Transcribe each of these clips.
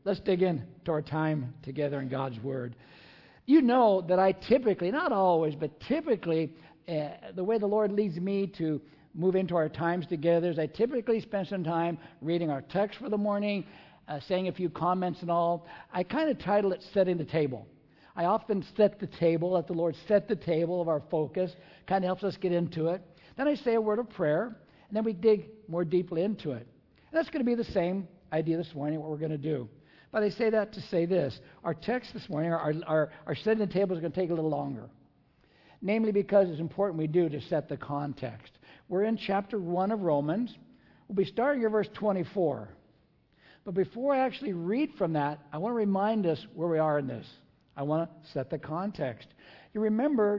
let's dig into our time together in God's Word. You know that I typically, not always, but typically, the way the Lord leads me to move into our times together is I typically spend some time reading our text for the morning, saying a few comments and all. I kind of title it Setting the Table. I often set the table, let the Lord set the table of our focus, kind of helps us get into it. Then I say a word of prayer, and then we dig more deeply into it. And that's going to be the same idea this morning, what we're going to do. But I say that to say this. Our text this morning, our setting the table is going to take a little longer. Namely because it's important we do to set the context. We're in chapter 1 of Romans. We'll be starting at verse 24. But before I actually read from that, I want to remind us where we are in this. I want to set the context. You remember,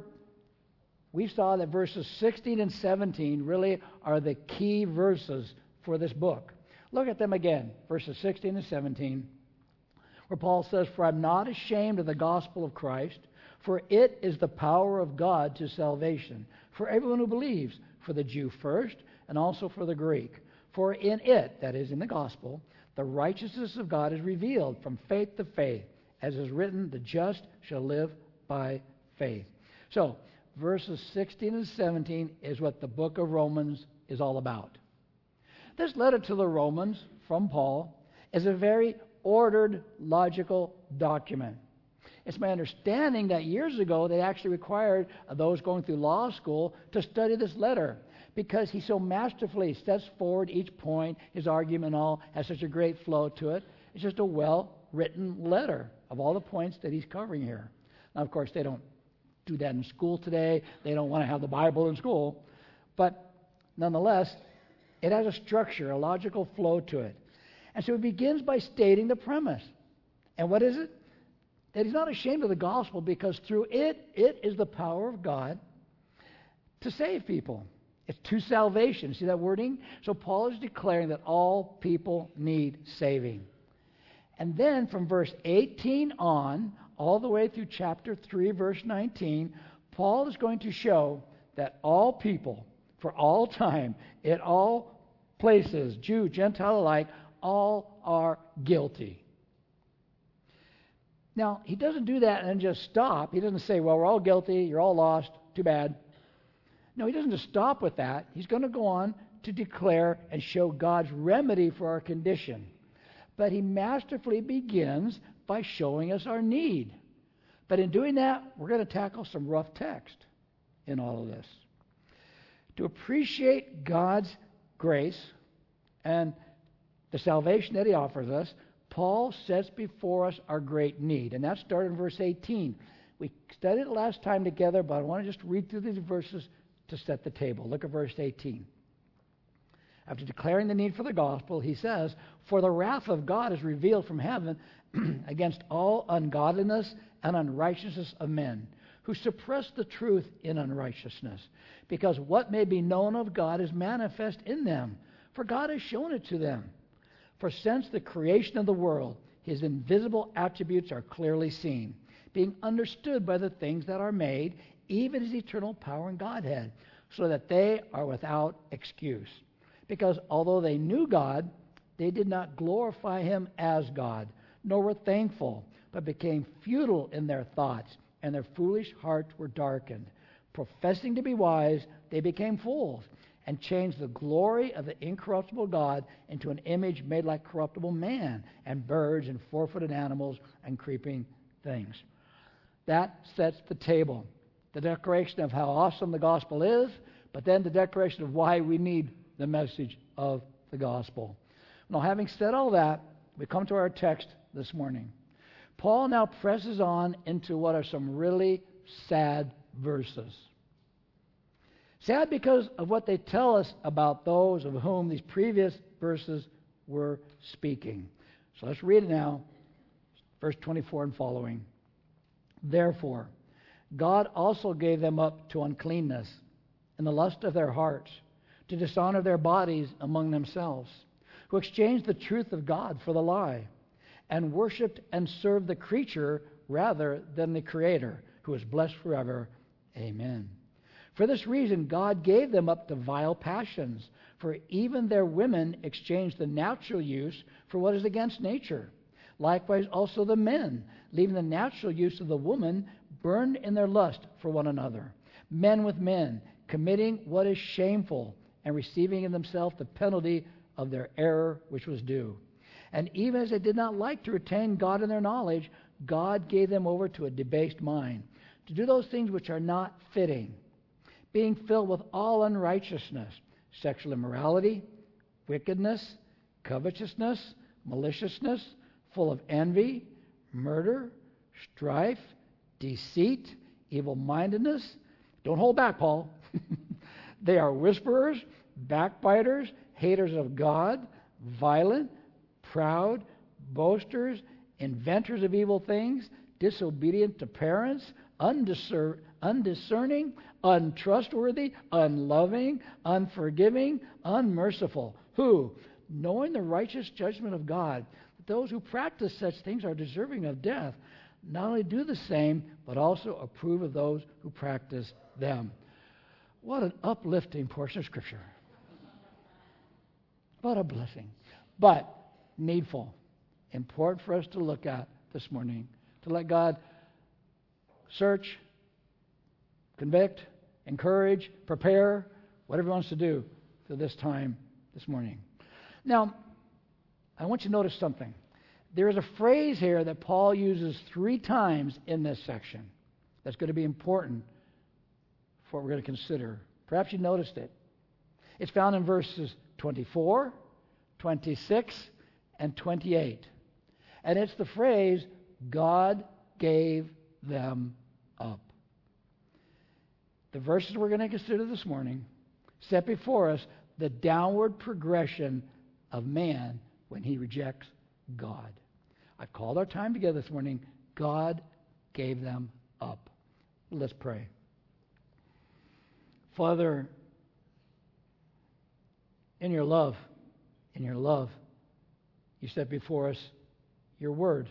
we saw that verses 16 and 17 really are the key verses for this book. Look at them again, verses 16 and 17, where Paul says, "For I'm not ashamed of the gospel of Christ, for it is the power of God to salvation, for everyone who believes, for the Jew first, and also for the Greek. For in it," that is, in the gospel, "the righteousness of God is revealed from faith to faith, as is written, the just shall live by faith." So, verses 16 and 17 is what the book of Romans is all about. This letter to the Romans from Paul is a very ordered, logical document. It's my understanding that years ago they actually required those going through law school to study this letter because he so masterfully sets forward each point, his argument and all has such a great flow to it. It's just a well-written letter of all the points that he's covering here. Now, of course, they don't do that in school today. They don't want to have the Bible in school. But nonetheless, it has a structure, a logical flow to it. And so it begins by stating the premise. And what is it? That he's not ashamed of the gospel because through it is the power of God to save people. It's to salvation. See that wording? So Paul is declaring that all people need saving. And then from verse 18 on, all the way through chapter 3, verse 19, Paul is going to show that all people, for all time, in all places, Jew, Gentile alike, all are guilty. Now, he doesn't do that and just stop. He doesn't say, well, we're all guilty, you're all lost, too bad. No, he doesn't just stop with that. He's going to go on to declare and show God's remedy for our condition. But he masterfully begins by showing us our need. But in doing that, we're going to tackle some rough text in all of this. To appreciate God's grace and the salvation that he offers us, Paul sets before us our great need. And that started in verse 18. We studied it last time together, but I want to just read through these verses to set the table. Look at verse 18. After declaring the need for the gospel, he says, "For the wrath of God is revealed from heaven against all ungodliness and unrighteousness of men, who suppress the truth in unrighteousness, because what may be known of God is manifest in them, for God has shown it to them. For since the creation of the world, his invisible attributes are clearly seen, being understood by the things that are made, even his eternal power and Godhead, so that they are without excuse. Because although they knew God, they did not glorify him as God, nor were thankful, but became futile in their thoughts, and their foolish hearts were darkened. Professing to be wise, they became fools, and changed the glory of the incorruptible God into an image made like corruptible man, and birds, and four-footed animals, and creeping things." That sets the table. The declaration of how awesome the gospel is, but then the declaration of why we need the message of the gospel. Now, having said all that, we come to our text this morning. Paul now presses on into what are some really sad verses. Sad because of what they tell us about those of whom these previous verses were speaking. So let's read it now, verse 24 and following. "Therefore, God also gave them up to uncleanness in the lust of their hearts, to dishonor their bodies among themselves, who exchanged the truth of God for the lie, and worshipped and served the creature rather than the Creator, who is blessed forever. Amen. For this reason, God gave them up to vile passions, for even their women exchanged the natural use for what is against nature. Likewise also the men, leaving the natural use of the woman, burned in their lust for one another. Men with men, committing what is shameful, and receiving in themselves the penalty of their error which was due. And even as they did not like to retain God in their knowledge, God gave them over to a debased mind, to do those things which are not fitting, being filled with all unrighteousness, sexual immorality, wickedness, covetousness, maliciousness, full of envy, murder, strife, deceit, evil-mindedness. Don't hold back, Paul. They are whisperers, backbiters, haters of God, violent, proud, boasters, inventors of evil things, disobedient to parents, undiscerning, untrustworthy, unloving, unforgiving, unmerciful, who, knowing the righteous judgment of God, that those who practice such things are deserving of death, not only do the same, but also approve of those who practice them. What an uplifting portion of Scripture. What a blessing. But needful. Important for us to look at this morning. To let God search, convict, encourage, prepare, whatever He wants to do for this time this morning. Now, I want you to notice something. There is a phrase here that Paul uses 3 times in this section that's going to be important for what we're going to consider. Perhaps you noticed it. It's found in verses 24, 26, and 28. And it's the phrase, God gave them up. The verses we're going to consider this morning set before us the downward progression of man when he rejects God. I've called our time together this morning, God gave them up. Let's pray. Father, in your love, you set before us your word.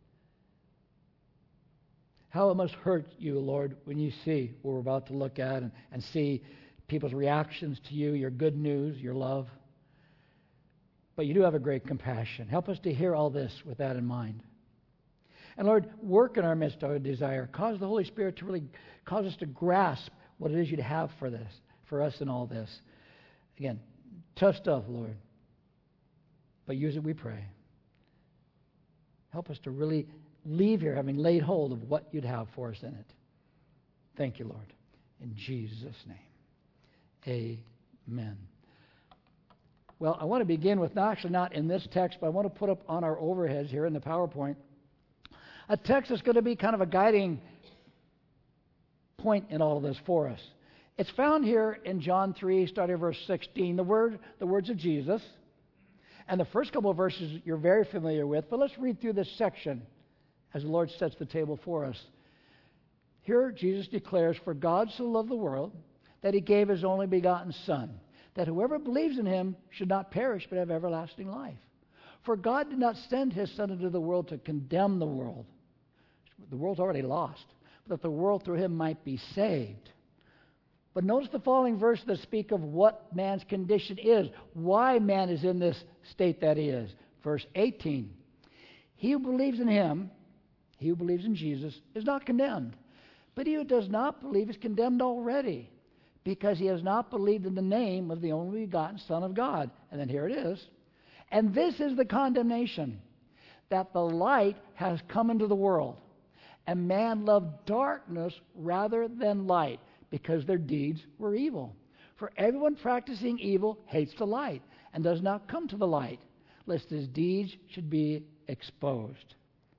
How it must hurt you, Lord, when you see what we're about to look at and see people's reactions to you, your good news, your love. But you do have a great compassion. Help us to hear all this with that in mind. And Lord, work in our midst our desire. Cause the Holy Spirit to really cause us to grasp what it is you'd have for us in all this. Again, tough stuff, Lord. But use it, we pray. Help us to really leave here having laid hold of what you'd have for us in it. Thank you, Lord. In Jesus' name, amen. Well, I want to begin with, not in this text, but I want to put up on our overheads here in the PowerPoint a text that's going to be kind of a guiding point in all of this for us. It's found here in John 3, starting at verse 16, the words of Jesus. And the first couple of verses you're very familiar with, but let's read through this section as the Lord sets the table for us. Here Jesus declares, "For God so loved the world that He gave His only begotten Son, that whoever believes in Him should not perish but have everlasting life. For God did not send His Son into the world to condemn the world. The world's already lost, but that the world through Him might be saved." But notice the following verse that speak of what man's condition is, why man is in this state that he is. Verse 18, "He who believes in Him," he who believes in Jesus, "is not condemned. But he who does not believe is condemned already, because he has not believed in the name of the only begotten Son of God." And then here it is. "And this is the condemnation, that the light has come into the world, and man loved darkness rather than light, because their deeds were evil. For everyone practicing evil hates the light, and does not come to the light, lest his deeds should be exposed."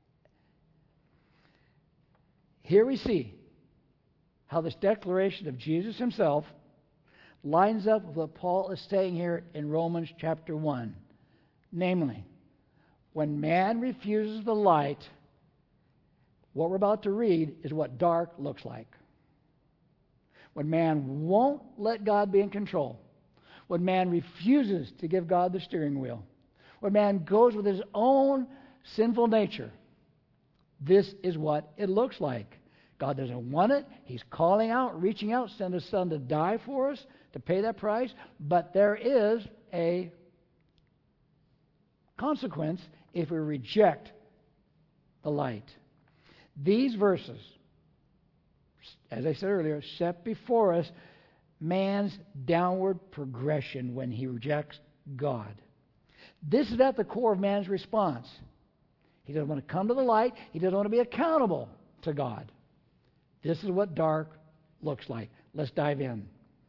Here we see how this declaration of Jesus Himself lines up with what Paul is saying here in Romans chapter 1. Namely, when man refuses the light, what we're about to read is what dark looks like. When man won't let God be in control, when man refuses to give God the steering wheel, when man goes with his own sinful nature, this is what it looks like. God doesn't want it. He's calling out, reaching out, send His Son to die for us, to pay that price. But there is a consequence if we reject the light. These verses, as I said earlier, set before us man's downward progression when he rejects God. This is at the core of man's response. He doesn't want to come to the light. He doesn't want to be accountable to God. This is what dark looks like. Let's dive in.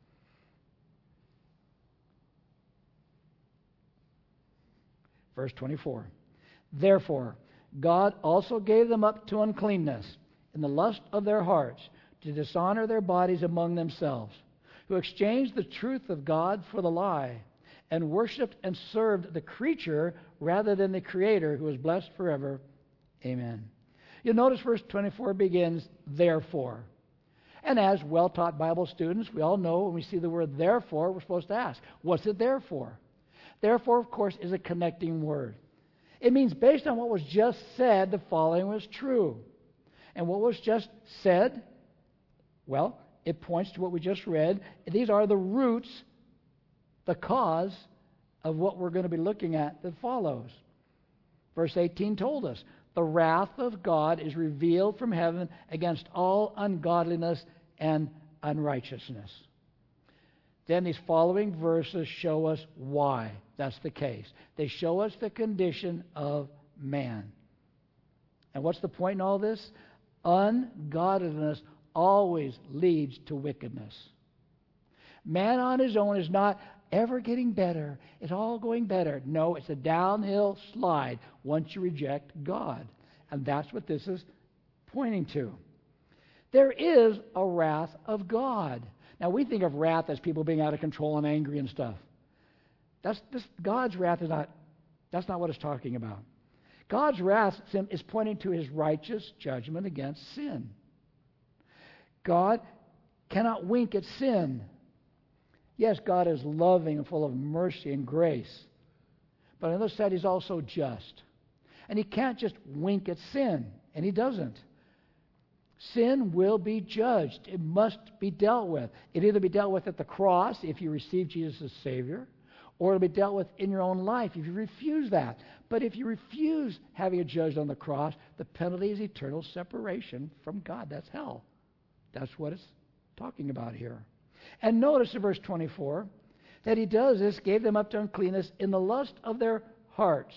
Verse 24. Therefore, God also gave them up to uncleanness in the lust of their hearts, to dishonor their bodies among themselves, who exchanged the truth of God for the lie, and worshipped and served the creature rather than the Creator, who is blessed forever. Amen. You'll notice verse 24 begins, therefore. And as well-taught Bible students, we all know when we see the word therefore, we're supposed to ask, what's it there for? Therefore, of course, is a connecting word. It means based on what was just said, the following was true. And what was just said? Well, it points to what we just read. These are the roots, the cause of what we're going to be looking at that follows. Verse 18 told us, the wrath of God is revealed from heaven against all ungodliness and unrighteousness. Then these following verses show us why that's the case. They show us the condition of man. And what's the point in all this? Ungodliness always leads to wickedness. Man on his own is not ever getting better. It's all going better. No, it's a downhill slide once you reject God. And that's what this is pointing to. There is a wrath of God. Now, we think of wrath as people being out of control and angry and stuff. God's wrath that's not what it's talking about. God's wrath is pointing to his righteous judgment against sin. God cannot wink at sin. Yes, God is loving and full of mercy and grace. But on the other side, he's also just. And he can't just wink at sin, and he doesn't. Sin will be judged. It must be dealt with. It'll either be dealt with at the cross if you receive Jesus as Savior, or it'll be dealt with in your own life if you refuse that. But if you refuse having it judged on the cross, the penalty is eternal separation from God. That's hell. That's what it's talking about here. And notice in verse 24 that he does this, gave them up to uncleanness in the lust of their hearts.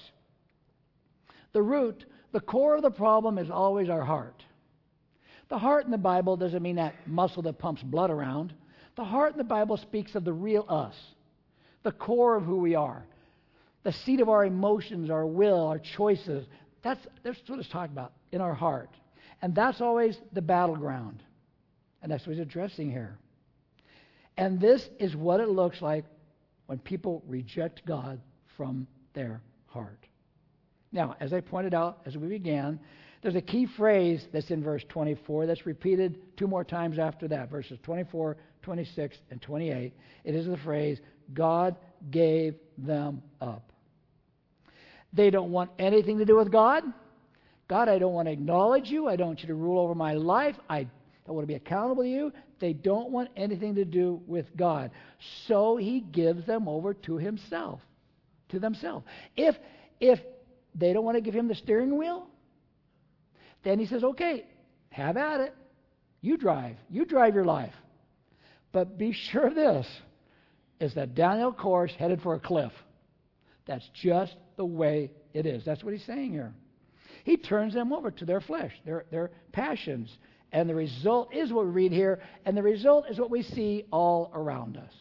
The root, the core of the problem is always our heart. The heart in the Bible doesn't mean that muscle that pumps blood around. The heart in the Bible speaks of the real us, the core of who we are, the seat of our emotions, our will, our choices. That's what it's talking about, in our heart. And that's always the battleground. And that's what he's addressing here. And this is what it looks like when people reject God from their heart. Now, as I pointed out as we began, there's a key phrase that's in verse 24 that's repeated two more times after that, verses 24, 26, and 28. It is the phrase, God gave them up. They don't want anything to do with God. God, I don't want to acknowledge you. I don't want you to rule over my life. I don't want to be accountable to you. They don't want anything to do with God. So he gives them over to himself, to themselves. If they don't want to give him the steering wheel, then he says, okay, have at it. You drive your life. But be sure of this, it's that downhill course headed for a cliff. That's just the way it is. That's what he's saying here. He turns them over to their flesh, their passions. And the result is what we read here, and the result is what we see all around us.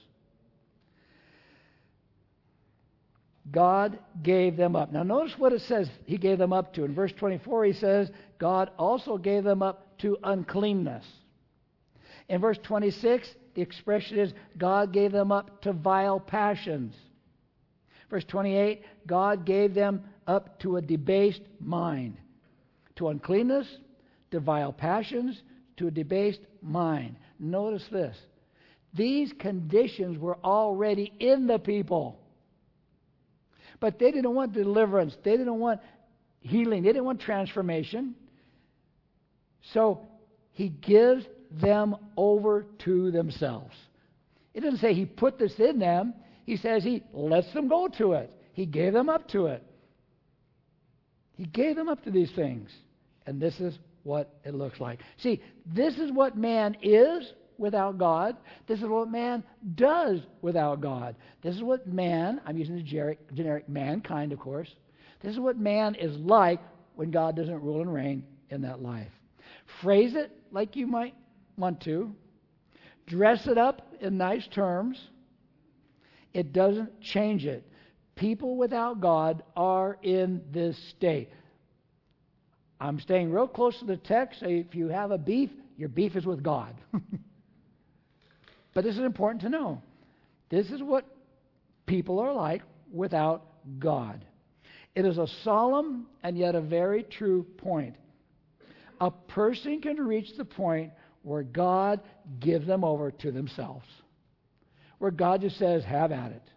God gave them up. Now notice what it says he gave them up to. In verse 24 he says, God also gave them up to uncleanness. In verse 26, the expression is, God gave them up to vile passions. Verse 28, God gave them up to a debased mind. To uncleanness, to vile passions, to a debased mind. Notice this. These conditions were already in the people. But they didn't want deliverance. They didn't want healing. They didn't want transformation. So he gives them over to themselves. It doesn't say he put this in them. He says he lets them go to it. He gave them up to it. He gave them up to these things. And this is what it looks like. See, this is what man is without God. This is what man does without God. This is what man, I'm using the generic mankind, of course. This is what man is like when God doesn't rule and reign in that life. Phrase it like you might want to. Dress it up in nice terms. It doesn't change it. People without God are in this state. I'm staying real close to the text. So if you have a beef, your beef is with God. But this is important to know. This is what people are like without God. It is a solemn and yet a very true point. A person can reach the point where God gives them over to themselves. Where God just says, have at it.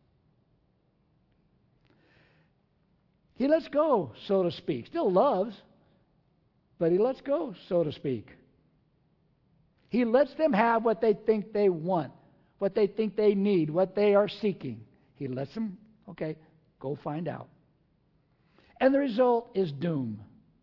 He lets go, so to speak. Still loves, but he lets go, so to speak. He lets them have what they think they want, what they think they need, what they are seeking. He lets them, okay, go find out. And the result is doom.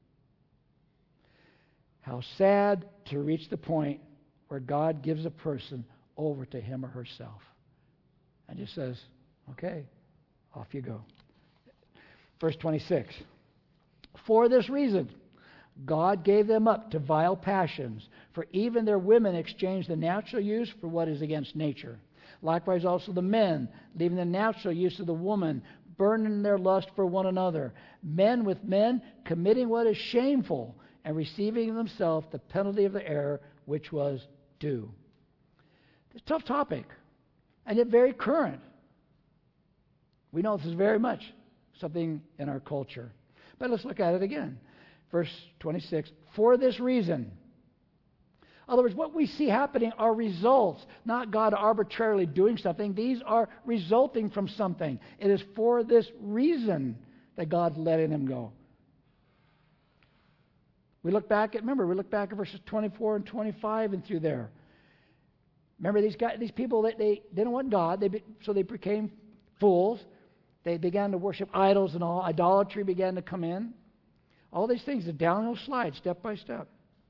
How sad to reach the point where God gives a person over to him or herself and just says, okay, off you go. Verse 26. For this reason, God gave them up to vile passions, for even their women exchanged the natural use for what is against nature. Likewise also the men, leaving the natural use of the woman, burning their lust for one another. Men with men, committing what is shameful, and receiving in themselves the penalty of the error which was due. It's a tough topic, and yet very current. We know this is very much something in our culture. But let's look at it again. Verse 26, for this reason. In other words, what we see happening are results, not God arbitrarily doing something. These are resulting from something. It is for this reason that God's letting them go. We look back at verses 24 and 25 and through there. Remember these people, they didn't want God, so they became fools. They began to worship idols and all. Idolatry began to come in. All these things, the downhill slide, step by step.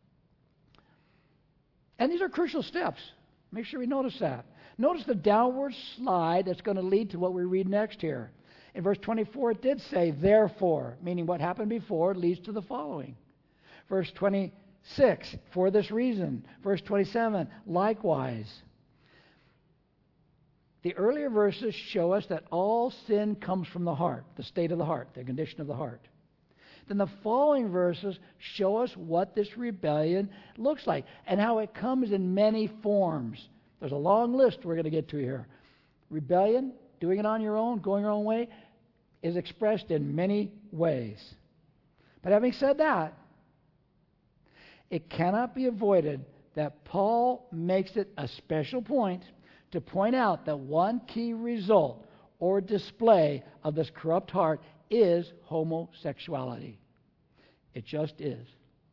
And these are crucial steps. Make sure we notice that. Notice the downward slide that's going to lead to what we read next here. In verse 24, it did say, therefore, meaning what happened before leads to the following. Verse 26, for this reason. Verse 27, likewise. The earlier verses show us that all sin comes from the heart, the state of the heart, the condition of the heart. Then the following verses show us what this rebellion looks like and how it comes in many forms. There's a long list we're going to get to here. Rebellion, doing it on your own, going your own way, is expressed in many ways. But having said that, it cannot be avoided that Paul makes it a special point to point out that one key result or display of this corrupt heart is homosexuality. It just is.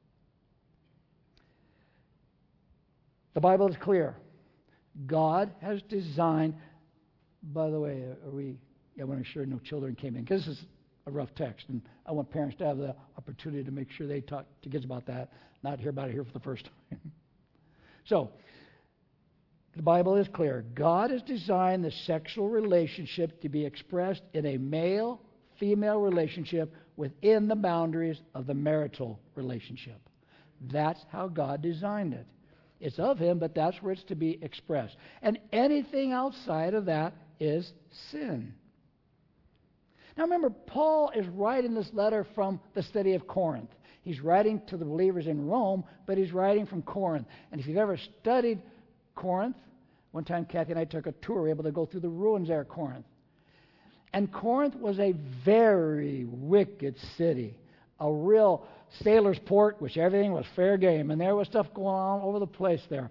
The Bible is clear. God has designed, by the way, I want to make sure no children came in, because this is a rough text, and I want parents to have the opportunity to make sure they talk to kids about that, not hear about it here for the first time. So, the Bible is clear. God has designed the sexual relationship to be expressed in a male-female relationship within the boundaries of the marital relationship. That's how God designed it. It's of Him, but that's where it's to be expressed. And anything outside of that is sin. Now remember, Paul is writing this letter from the city of Corinth. He's writing to the believers in Rome, but he's writing from Corinth. And if you've ever studied Corinth, one time Kathy and I took a tour, we were able to go through the ruins there at Corinth. And Corinth was a very wicked city, a real sailor's port, which everything was fair game, and there was stuff going on all over the place there.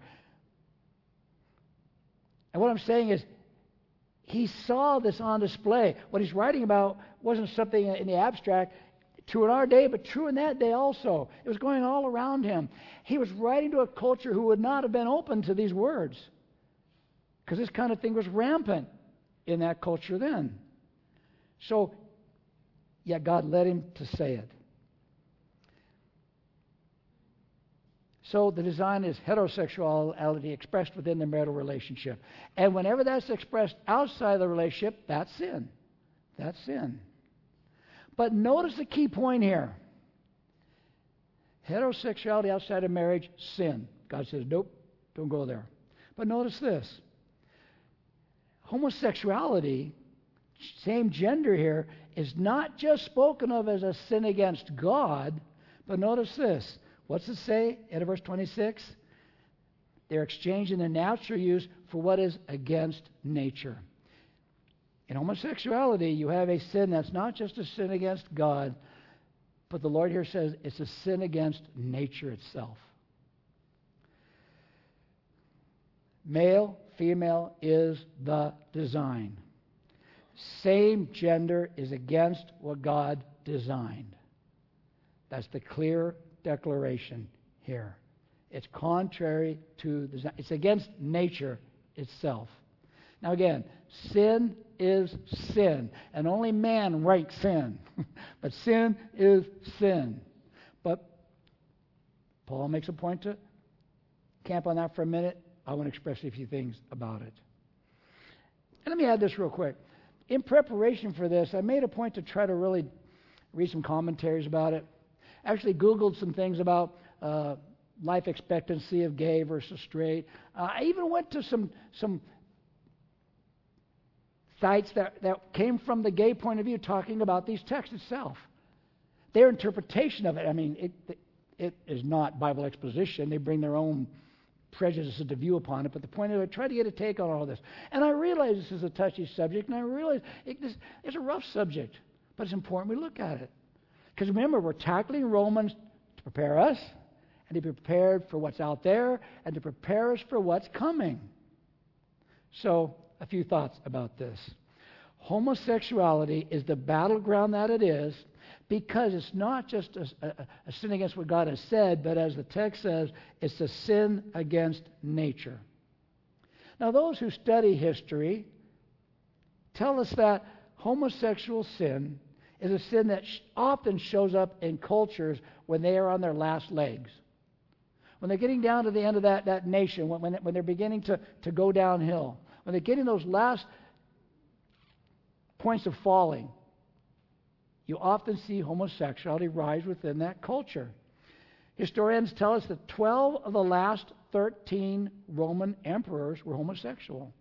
And what I'm saying is, he saw this on display. What he's writing about wasn't something in the abstract, true in our day, but true in that day also. It was going all around him. He was writing to a culture who would not have been open to these words, because this kind of thing was rampant in that culture then. So, yet God led him to say it. So the design is heterosexuality expressed within the marital relationship. And whenever that's expressed outside the relationship, that's sin. That's sin. But notice the key point here. Heterosexuality outside of marriage, sin. God says, nope, don't go there. But notice this. Homosexuality, same gender here, is not just spoken of as a sin against God, but notice this. What's it say in verse 26? They're exchanging their natural use for what is against nature. In homosexuality, you have a sin that's not just a sin against God, but the Lord here says it's a sin against nature itself. Male, female is the design. Same gender is against what God designed. That's the clear declaration here. It's contrary to design. It's against nature itself. Now again, sin is sin, and only man ranks sin. But sin is sin. But Paul makes a point to camp on that for a minute. I want to express a few things about it. And let me add this real quick. In preparation for this, I made a point to try to really read some commentaries about it. I actually Googled some things about life expectancy of gay versus straight. I even went to some sites that came from the gay point of view talking about these texts itself. Their interpretation of it, I mean, it is not Bible exposition. They bring their own prejudices to view upon it, but the point is I try to get a take on all this. And I realize this is a touchy subject, and I realize it's a rough subject, but it's important we look at it. Because remember, we're tackling Romans to prepare us, and to be prepared for what's out there, and to prepare us for what's coming. So, a few thoughts about this. Homosexuality is the battleground that it is, because it's not just a sin against what God has said, but as the text says, it's a sin against nature. Now, those who study history tell us that homosexual sin is a sin that often shows up in cultures when they are on their last legs. When they're getting down to the end of that nation, when they're beginning to go downhill, when they're getting those last points of falling, you often see homosexuality rise within that culture. Historians tell us that 12 of the last 13 Roman emperors were homosexual.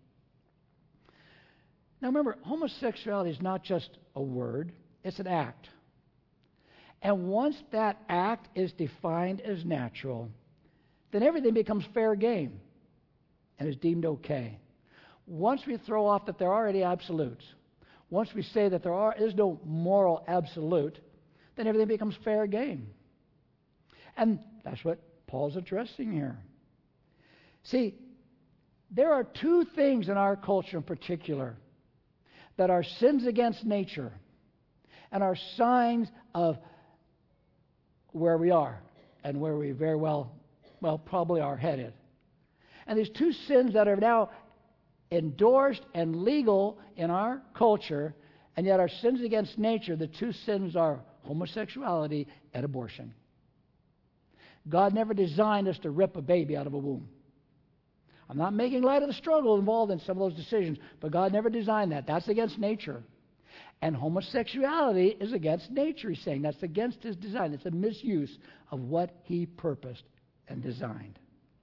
Now remember, homosexuality is not just a word, it's an act. And once that act is defined as natural, then everything becomes fair game and is deemed okay. Once we throw off that there are any absolutes, once we say that there is no moral absolute, then everything becomes fair game. And that's what Paul's addressing here. See, there are two things in our culture in particular that are sins against nature and are signs of where we are and where we very well probably are headed. And these two sins that are now endorsed and legal in our culture, and yet are sins against nature, the two sins are homosexuality and abortion. God never designed us to rip a baby out of a womb. I'm not making light of the struggle involved in some of those decisions, but God never designed that. That's against nature. And homosexuality is against nature, he's saying. That's against his design. It's a misuse of what he purposed and designed.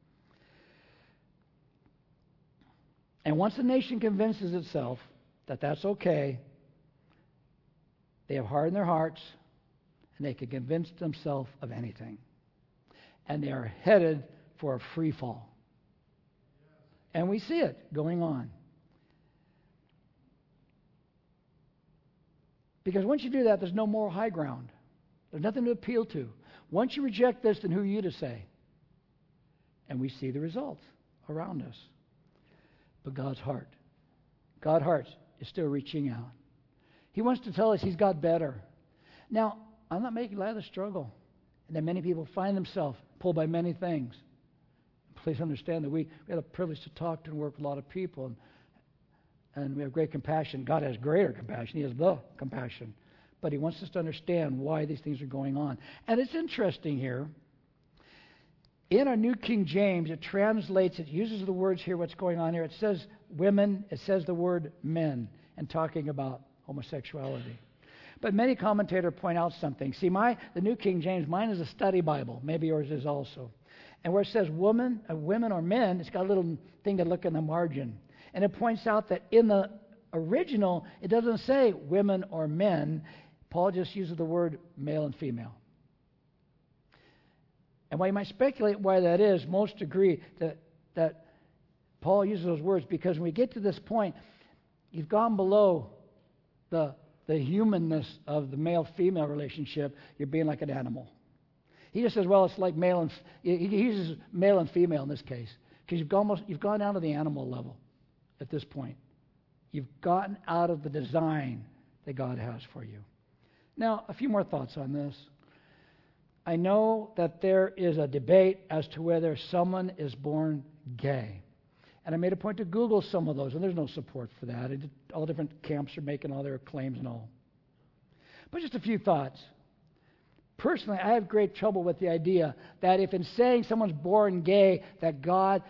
And once a nation convinces itself that that's okay, they have hardened their hearts, and they can convince themselves of anything. And they are headed for a free fall. And we see it going on. Because once you do that, there's no moral high ground. There's nothing to appeal to. Once you reject this, then who are you to say? And we see the results around us. But God's heart is still reaching out. He wants to tell us He's got better. Now, I'm not making light of the struggle, and that many people find themselves pulled by many things. Please understand that we have the privilege to talk to and work with a lot of people, and we have great compassion. God has greater compassion. He has the compassion. But He wants us to understand why these things are going on. And it's interesting here. In our New King James, it translates, it uses the words here, what's going on here. It says women, it says the word men, and talking about homosexuality. But many commentators point out something. See, the New King James, mine is a study Bible. Maybe yours is also. And where it says women or men, it's got a little thing to look in the margin. And it points out that in the original, it doesn't say women or men. Paul just uses the word male and female. And while you might speculate why that is, most agree that Paul uses those words because when we get to this point, you've gone below the humanness of the male-female relationship. You're being like an animal. He just says, well, it's like male and he uses male and female in this case because you've gone down to the animal level at this point. You've gotten out of the design that God has for you. Now, a few more thoughts on this. I know that there is a debate as to whether someone is born gay. And I made a point to Google some of those, and there's no support for that. All different camps are making all their claims and all. But just a few thoughts. Personally, I have great trouble with the idea that if in saying someone's born gay, that God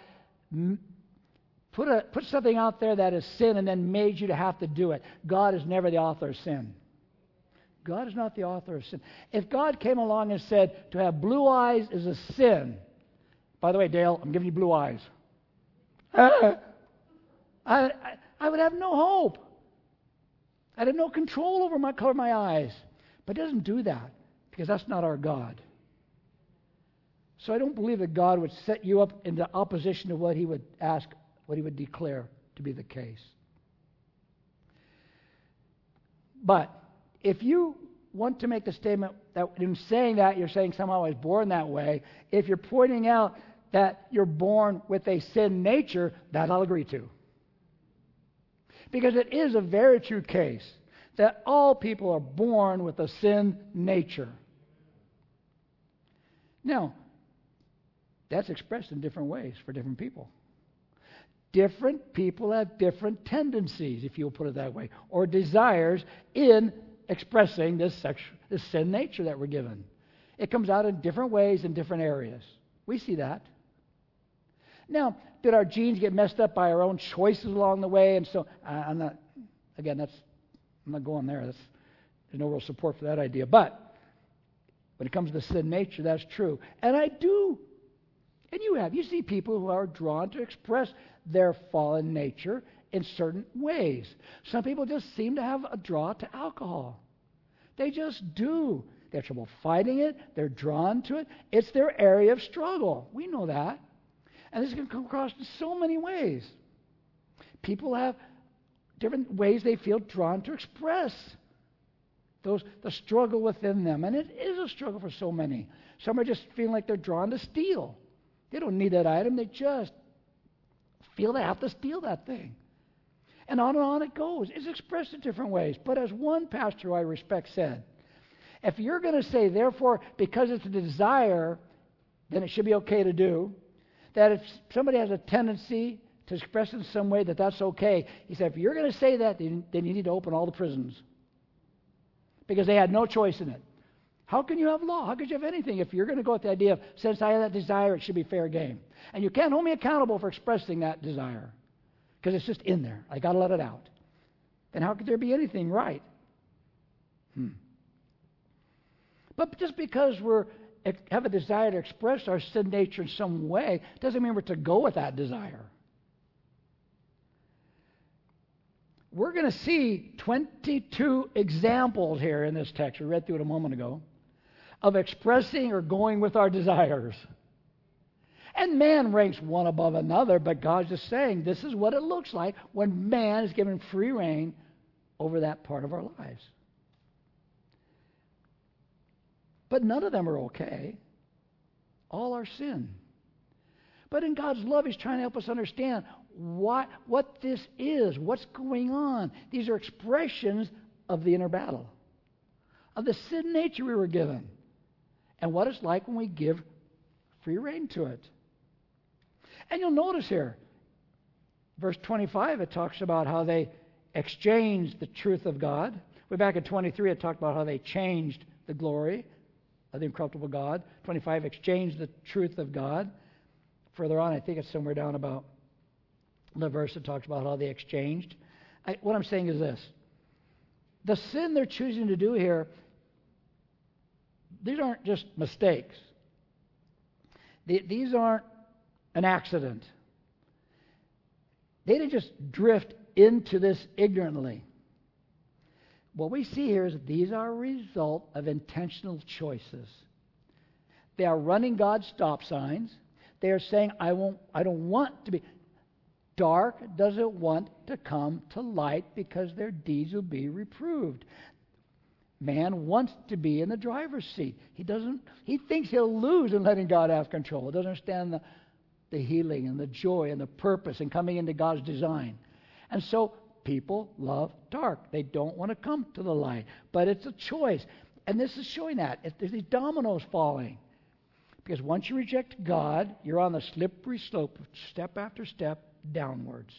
put something out there that is sin and then made you to have to do it. God is never the author of sin. God is not the author of sin. If God came along and said to have blue eyes is a sin, by the way, Dale, I'm giving you blue eyes. I would have no hope. I'd have no control over my color of my eyes. But it doesn't do that because that's not our God. So I don't believe that God would set you up into opposition to what He would ask, what He would declare to be the case. But if you want to make the statement that in saying that you're saying somehow I was born that way, if you're pointing out that you're born with a sin nature, that I'll agree to. Because it is a very true case that all people are born with a sin nature. Now, that's expressed in different ways for different people. Different people have different tendencies, if you'll put it that way, or desires in expressing this sin nature that we're given. It comes out in different ways in different areas. We see that. Now, did our genes get messed up by our own choices along the way? And so, I'm not going there. There's no real support for that idea. But when it comes to the sin nature, that's true. And I do, and you see people who are drawn to express their fallen nature in certain ways. Some people just seem to have a draw to alcohol. They just do. They have trouble fighting it. They're drawn to it. It's their area of struggle. We know that. And this can come across in so many ways. People have different ways they feel drawn to express the struggle within them. And it is a struggle for so many. Some are just feeling like they're drawn to steal. They don't need that item. They just feel they have to steal that thing. And on it goes. It's expressed in different ways. But as one pastor I respect said, if you're going to say, therefore, because it's a desire, then it should be okay to do, that if somebody has a tendency to express in some way that that's okay, he said, if you're going to say that, then you need to open all the prisons. Because they had no choice in it. How can you have law? How could you have anything if you're going to go with the idea of, since I have that desire, it should be fair game? And you can't hold me accountable for expressing that desire. Because it's just in there. I got to let it out. Then how could there be anything right? But just because we have a desire to express our sin nature in some way doesn't mean we're to go with that desire. We're going to see 22 examples here in this text. We read through it a moment ago of expressing or going with our desires. And man ranks one above another, but God's just saying this is what it looks like when man is given free rein over that part of our lives. But none of them are okay. All are sin. But in God's love, He's trying to help us understand what this is, what's going on. These are expressions of the inner battle, of the sin nature we were given, and what it's like when we give free rein to it. And you'll notice here, verse 25, it talks about how they exchanged the truth of God. Way back in 23, it talked about how they changed the glory of the incorruptible God. 25, exchange the truth of God. Further on, I think it's somewhere down about the verse that talks about how they exchanged. What I'm saying is this. The sin they're choosing to do here, these aren't just mistakes. These aren't an accident. They didn't just drift into this ignorantly. What we see here is that these are a result of intentional choices. They are running God's stop signs. They are saying, I don't want to be. Dark doesn't want to come to light because their deeds will be reproved. Man wants to be in the driver's seat. He thinks he'll lose in letting God have control. He doesn't understand the healing and the joy and the purpose and coming into God's design. And so people love dark. They don't want to come to the light. But it's a choice. And this is showing that. There's these dominoes falling. Because once you reject God, you're on the slippery slope, step after step, downwards.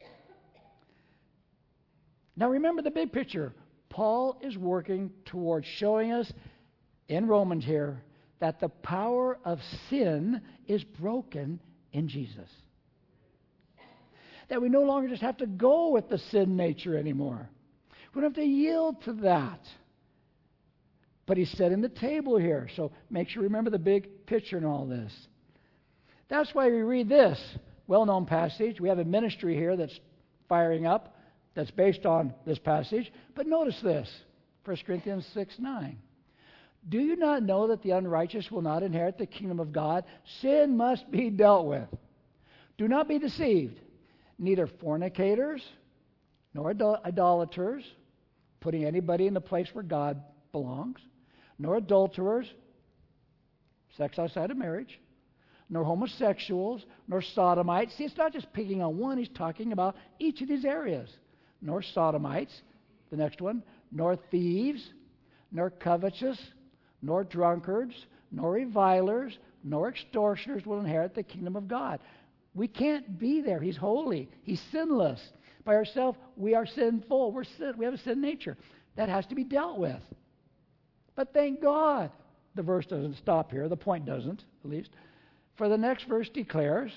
Now remember the big picture. Paul is working towards showing us in Romans here that the power of sin is broken in Jesus. That we no longer just have to go with the sin nature anymore. We don't have to yield to that. But he's setting the table here. So make sure you remember the big picture in all this. That's why we read this well-known passage. We have a ministry here that's firing up, that's based on this passage. But notice this, 1 Corinthians 6:9. Do you not know that the unrighteous will not inherit the kingdom of God? Sin must be dealt with. Do not be deceived. Neither fornicators, nor idolaters, putting anybody in the place where God belongs, nor adulterers, sex outside of marriage, nor homosexuals, nor sodomites. See, it's not just picking on one. He's talking about each of these areas. Nor sodomites, the next one, nor thieves, nor covetous, nor drunkards, nor revilers, nor extortioners will inherit the kingdom of God. We can't be there. He's holy. He's sinless. By ourselves, we are sinful. We have a sin nature. That has to be dealt with. But thank God the verse doesn't stop here. The point doesn't, at least. For the next verse declares,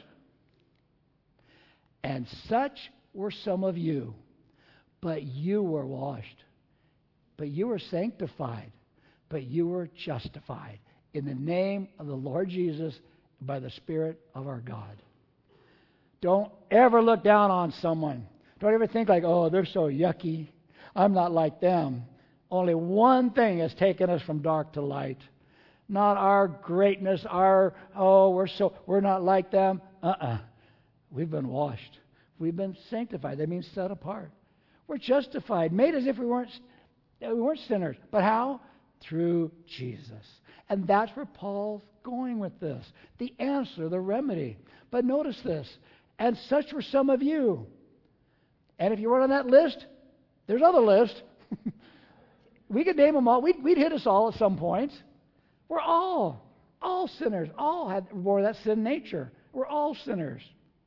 and such were some of you, but you were washed, but you were sanctified, but you were justified in the name of the Lord Jesus by the Spirit of our God. Don't ever look down on someone. Don't ever think like, oh, they're so yucky. I'm not like them. Only one thing has taken us from dark to light. Not our greatness, we're not like them. We've been washed. We've been sanctified. That means set apart. We're justified, made as if we weren't sinners. But how? Through Jesus. And that's where Paul's going with this. The answer, the remedy. But notice this. And such were some of you. And if you weren't on that list, there's other lists. We could name them all. We'd hit us all at some point. We're all sinners. All bore that sin nature. We're all sinners.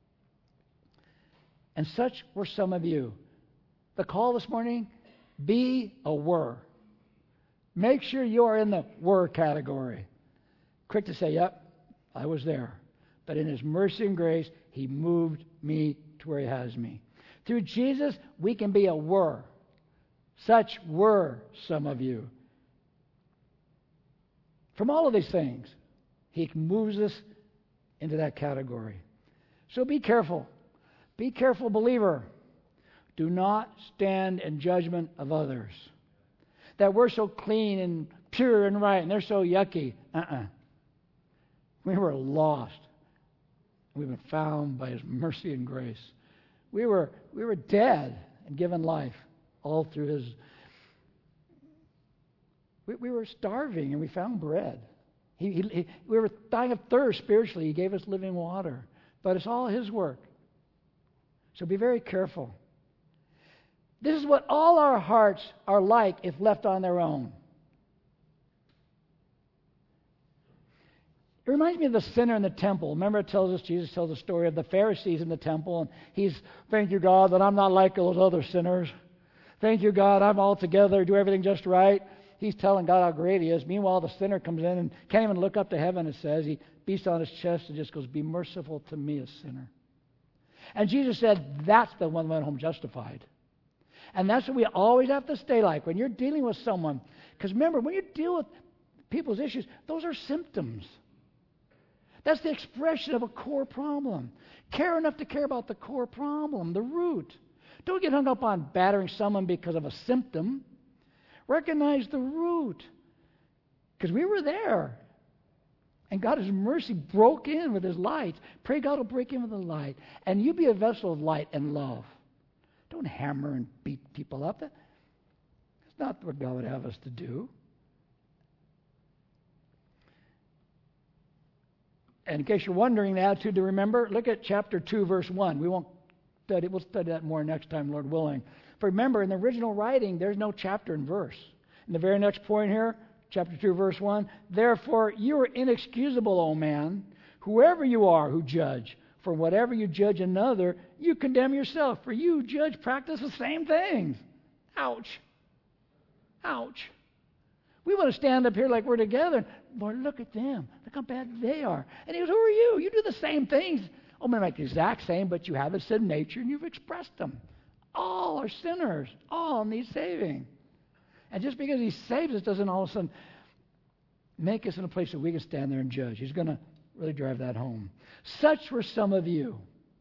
And such were some of you. The call this morning, be a were. Make sure you are in the were category. Quick to say, yep, I was there. But in His mercy and grace, He moved me to where He has me. Through Jesus, we can be a were. Such were some of you. From all of these things, He moves us into that category. So be careful. Be careful, believer. Do not stand in judgment of others. That we're so clean and pure and right, and they're so yucky. We were lost. We've been found by His mercy and grace. We were dead and given life all through His. We were starving and we found bread. We were dying of thirst spiritually. He gave us living water. But it's all His work. So be very careful. This is what all our hearts are like if left on their own. It reminds me of the sinner in the temple. Remember, Jesus tells the story of the Pharisees in the temple, and he's, thank you, God, that I'm not like those other sinners. Thank you, God, I'm all together, do everything just right. he's telling God how great he is. Meanwhile, the sinner comes in and can't even look up to heaven, it says. He beats on his chest and just goes, be merciful to me, a sinner. And Jesus said, that's the one who went home justified. And that's what we always have to stay like when you're dealing with someone. Because remember, when you deal with people's issues, those are symptoms. That's the expression of a core problem. Care enough to care about the core problem, the root. Don't get hung up on battering someone because of a symptom. Recognize the root. Because we were there. And God, His mercy, broke in with His light. Pray God will break in with the light. And you be a vessel of light and love. Don't hammer and beat people up. That's not what God would have us to do. And in case you're wondering the attitude to remember, look at chapter 2, verse 1. We'll study that more next time, Lord willing. For remember, in the original writing, there's no chapter and verse. In the very next point here, chapter 2, verse 1, therefore you are inexcusable, O man, whoever you are who judge. For whatever you judge another, you condemn yourself. For you, judge, practice the same things. Ouch. Ouch. We want to stand up here like we're together. Lord, look at them. Look how bad they are. And He goes, who are you? You do the same things. Oh, maybe not the exact same, but you have a sin nature and you've expressed them. All are sinners. All need saving. And just because He saves us doesn't all of a sudden make us in a place that we can stand there and judge. He's going to really drive that home. Such were some of you.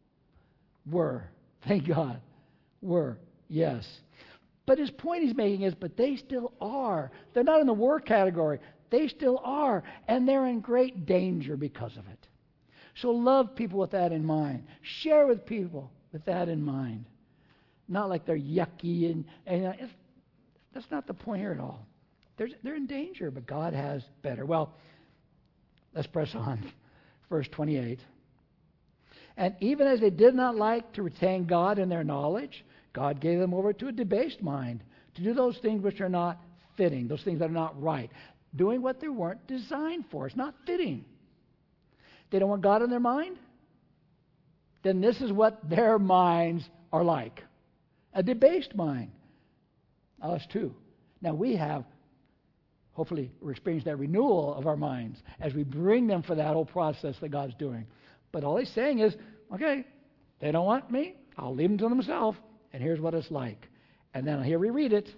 Thank God. Yes. But his point he's making is, but they still are. They're not in the were category. They still are. And they're in great danger because of it. So love people with that in mind. Share with people with that in mind. Not like they're yucky and that's not the point here at all. They're in danger, but God has better. Well, let's press on. Verse 28. And even as they did not like to retain God in their knowledge, God gave them over to a debased mind to do those things which are not fitting, those things that are not right, doing what they weren't designed for. It's not fitting. They don't want God in their mind? Then this is what their minds are like. A debased mind. Us too. Now we have, hopefully, we're experiencing that renewal of our minds as we bring them for that whole process that God's doing. But all He's saying is, okay, they don't want me, I'll leave them to themselves, and here's what it's like. And then here we read it.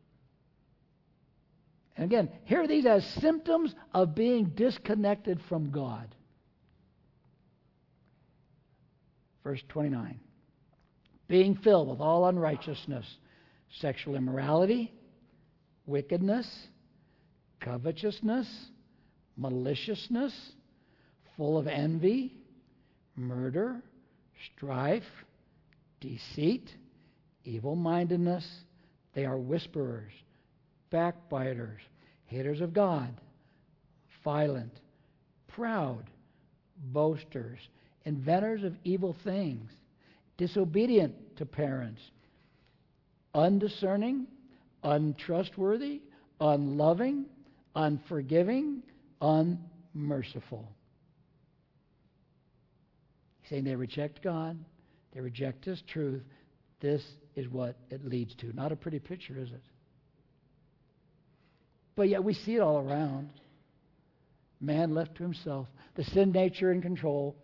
And again, here are these as symptoms of being disconnected from God. Verse 29. Being filled with all unrighteousness, sexual immorality, wickedness, covetousness, maliciousness, full of envy, murder, strife, deceit, evil-mindedness. They are whisperers, backbiters, haters of God, violent, proud, boasters, inventors of evil things, disobedient to parents, undiscerning, untrustworthy, unloving, unforgiving, unmerciful. He's saying they reject God, they reject His truth. This is what it leads to. Not a pretty picture, is it? But yet we see it all around. Man left to himself, the sin nature in control.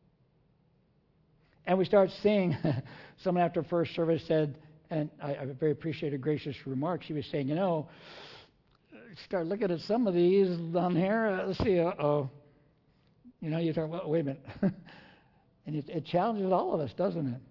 And we start seeing, someone after first service said, and I very appreciate a gracious remark, she was saying, start looking at some of these on here, let's see, you talk, well, wait a minute. And it challenges all of us, doesn't it?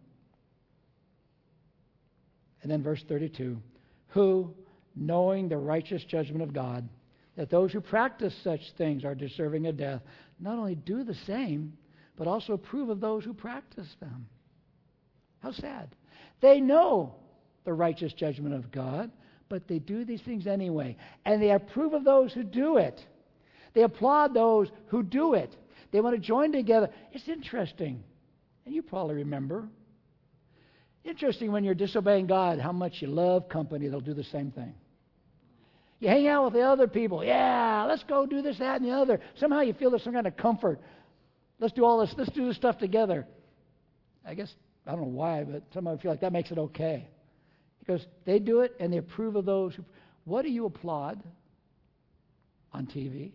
And then verse 32, who, knowing the righteous judgment of God, that those who practice such things are deserving of death, not only do the same, but also approve of those who practice them. How sad. They know the righteous judgment of God, but they do these things anyway. And they approve of those who do it. They applaud those who do it. They want to join together. It's interesting. And you probably remember. Interesting when you're disobeying God, how much you love company that'll do the same thing. You hang out with the other people. Yeah, let's go do this, that, and the other. Somehow you feel there's some kind of comfort. Let's do all this. Let's do this stuff together. I guess, I don't know why, but somehow I feel like that makes it okay. Because they do it and they approve of those who... What do you applaud? on TV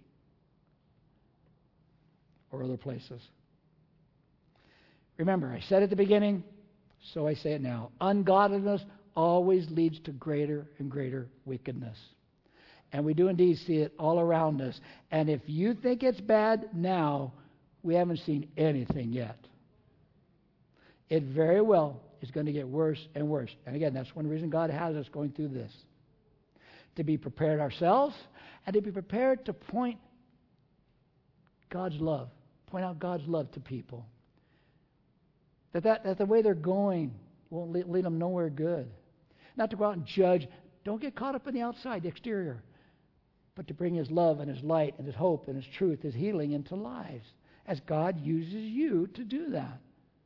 or other places. Remember, I said at the beginning, so I say it now. Ungodliness always leads to greater and greater wickedness. And we do indeed see it all around us. And if you think it's bad now, we haven't seen anything yet. It very well is going to get worse and worse. And again, that's one reason God has us going through this. To be prepared ourselves and to be prepared to point God's love. Point out God's love to people. That the way they're going won't lead them nowhere good. Not to go out and judge. Don't get caught up in the outside, the exterior. But to bring His love and His light and His hope and His truth, His healing into lives. As God uses you to do that.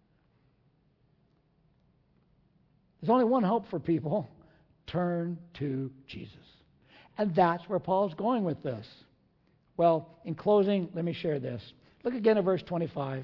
There's only one hope for people. Turn to Jesus. And that's where Paul's going with this. Well, in closing, let me share this. Look again at verse 25.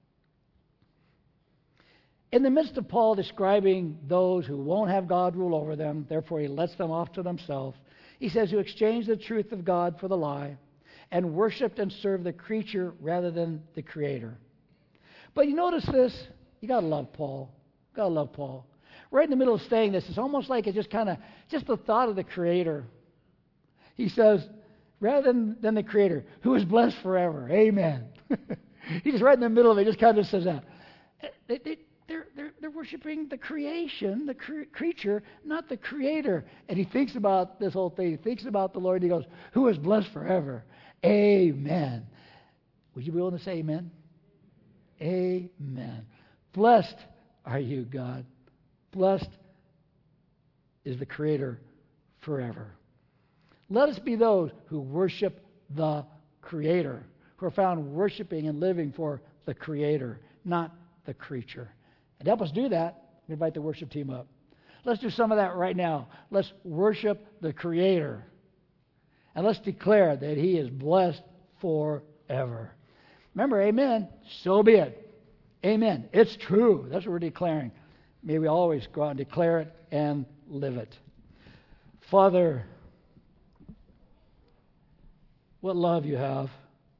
In the midst of Paul describing those who won't have God rule over them, therefore he lets them off to themselves, he says, who exchanged the truth of God for the lie and worshipped and served the creature rather than the Creator. But you notice this? You got to love Paul. Got to love Paul. Right in the middle of saying this, it's almost like it's just the thought of the Creator. He says, rather than the Creator, who is blessed forever. Amen. He's right in the middle of it. Just kind of says that. They're worshiping the creation, the creature, not the Creator. And he thinks about this whole thing. He thinks about the Lord. And he goes, who is blessed forever. Amen. Would you be willing to say amen? Amen. Blessed are you, God. Blessed is the Creator forever. Let us be those who worship the Creator, who are found worshiping and living for the Creator, not the creature. And to help us do that, we invite the worship team up. Let's do some of that right now. Let's worship the Creator. And let's declare that He is blessed forever. Remember, amen, so be it. Amen. It's true. That's what we're declaring. May we always go out and declare it and live it. Father, what love you have.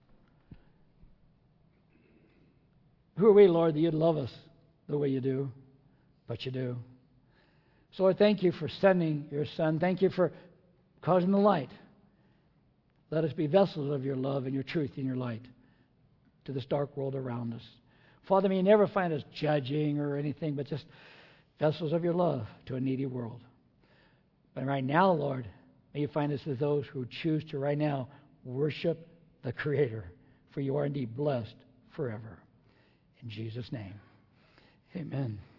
Who are we, Lord, that you'd love us the way you do? But you do. So I thank you for sending your Son. Thank you for causing the light. Let us be vessels of your love and your truth and your light to this dark world around us. Father, may you never find us judging or anything, but just vessels of your love to a needy world. But right now, Lord, may you find us as those who choose to right now worship the Creator, for you are indeed blessed forever. In Jesus' name, amen.